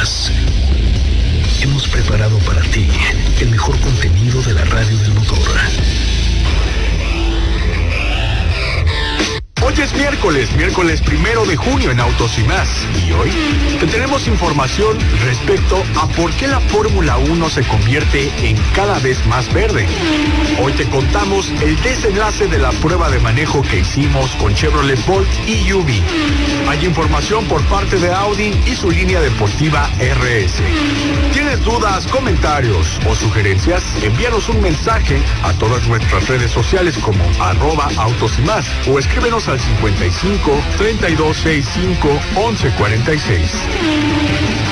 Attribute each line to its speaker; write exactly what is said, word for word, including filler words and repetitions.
Speaker 1: más. Hemos preparado para ti el mejor contenido de la radio del motor.
Speaker 2: Hoy es miércoles, miércoles primero de junio en Autos y Más. Y hoy te tenemos información respecto a por qué la Fórmula uno se convierte en cada vez más verde. Hoy te contamos el desenlace de la prueba de manejo que hicimos con Chevrolet Bolt y U V. Hay información por parte de Audi y su línea deportiva R S. ¿Tienes dudas, comentarios o sugerencias? Envíanos un mensaje a todas nuestras redes sociales como arroba Autos y Más o escríbenos al cincuenta y cinco, treinta y dos sesenta y cinco, once cuarenta y seis.